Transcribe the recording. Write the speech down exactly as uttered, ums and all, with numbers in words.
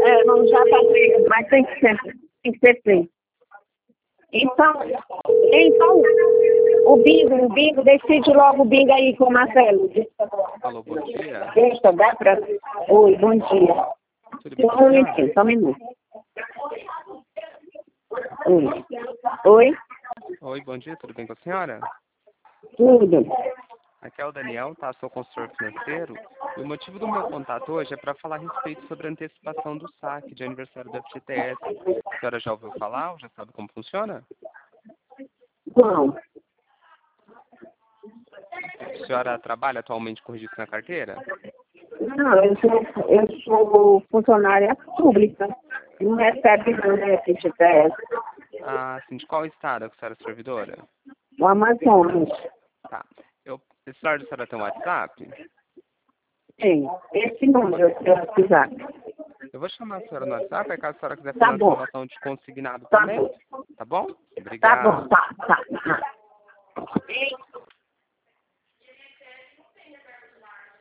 É, vamos já fazer, mas tem que ser, tem que ser feito. Então, então, o bingo, o bingo, decide logo o bingo aí com o Marcelo. Alô, bom dia. Deixa, dá pra... Oi, bom dia. Tudo bem com Só a um senhora? minutinho, só um minuto. Oi. Oi, Oi, bom dia, tudo bem com a senhora? tudo. Aqui é o Daniel, tá? Sou consultor financeiro. E o motivo do meu contato hoje é para falar a respeito sobre a antecipação do saque de aniversário do F G T S. A senhora já ouviu falar ou já sabe como funciona? Bom, A senhora trabalha atualmente com registro na carteira? não, eu sou, eu sou funcionária pública. Não recebe não, né, F G T S. Ah, sim. De qual estado que a senhora é servidora? O Amazonas. Tá. Eu, esse celular da senhora tem um WhatsApp? Tem. Esse número eu precisar. Eu vou chamar a senhora no WhatsApp, aí caso a senhora quiser fazer Tá uma bom. simulação de consignado Tá também. bom. Tá bom? Tá bom, Obrigado. tá, tá. tá.